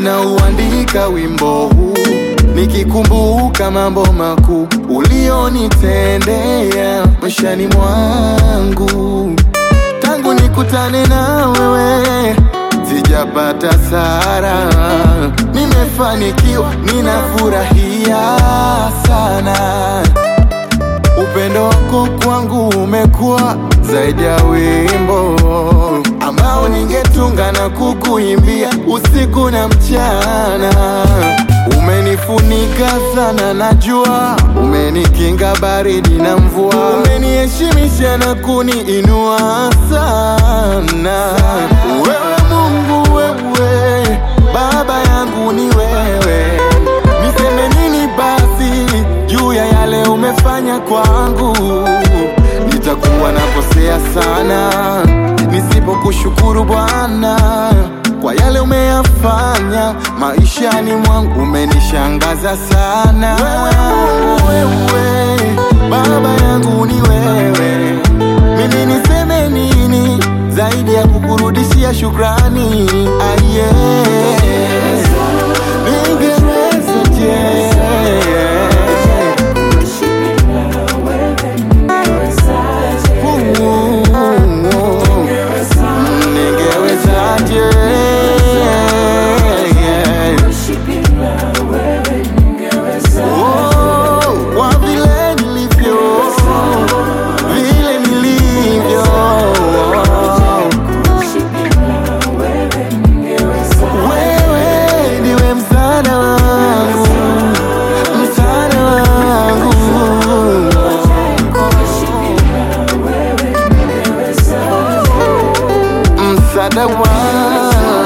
ninauandika wimbo huu nikikumbuka mambo makuu ulionitendea maishani mwangu. Tangu nikutane na wewe sijapata hasara, nimefanikiwa, ninafurahia sana. Upendo wako kwangu umekuwa zaidi ya wimbo ambao ningetunga na kukuimbia usiku na mchana. Umenifunika sana na jua, umenikinga baridi na mvua, umeniheshimisha na kuniinua sana. Wewe Mungu, wewe Baba yangu ni wewe. Niseme nini basi juu ya yale umefanya kwangu? Nitakuwa nakosea sana nisipokushukuru Bwana kwa yale umeyafanya maishani mwangu. Umenishangaza sana. Wewe Mungu, wewe Baba yangu ni wewe. Mimi niseme nini zaidi ya kukurudishia shukrani? Aye, ningeweza je msaada wangu.